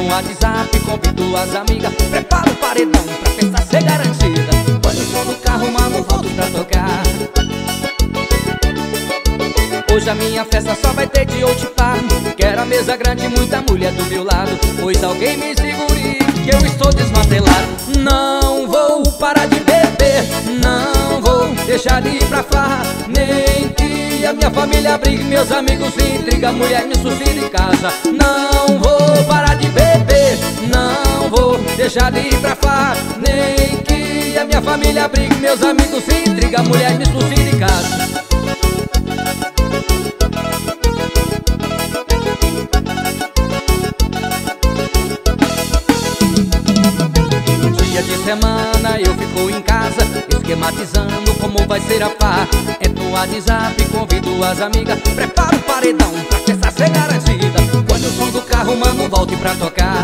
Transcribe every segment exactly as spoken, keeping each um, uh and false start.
WhatsApp, convido as amigas, prepara o paredão pra festa ser garantida. Põe o som do carro, mano, volto pra tocar. Hoje a minha festa só vai ter de outipar. Quero a mesa grande e muita mulher do meu lado, pois alguém me segure que eu estou desmantelado. Não vou parar de beber, não vou deixar de ir pra farra, nem que a minha família brigue, meus amigos se intriga, mulher me suscita em casa. Não vou parar de beber, não vou deixar de ir pra farra, nem que a minha família brigue, meus amigos se intriga, mulher me suscita em casa. De semana eu fico em casa, esquematizando como vai ser a farra. Entro no WhatsApp, convido as amigas, prepara o paredão pra festa ser garantida. Põe o som do carro, mano, volte pra tocar.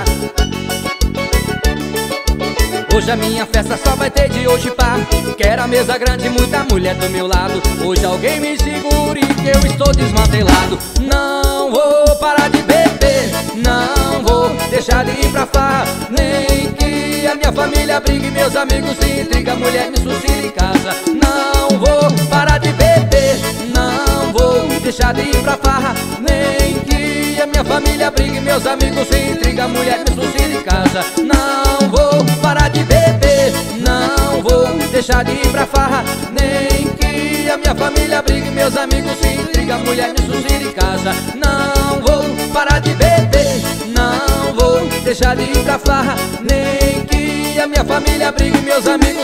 Hoje a minha festa só vai ter de hoje pá. Quero a mesa grande e muita mulher do meu lado, hoje alguém me segure que eu estou desmantelado. Não vou parar de beber, não vou deixar de ir pra farra, nem que a minha família brigue, meus amigos se intriga, mulher me suscita em casa. Não vou parar de beber, não vou deixar de ir pra farra, nem que a minha família brigue, meus amigos se intriga, mulher me suscita em casa. Não vou parar de beber, não vou deixar de ir pra farra, nem que a minha família brigue, meus amigos se intriga, mulher me suscita em casa. Não vou parar de beber, não vou deixar de ir pra farra, nem que a minha família brigue, meus amigos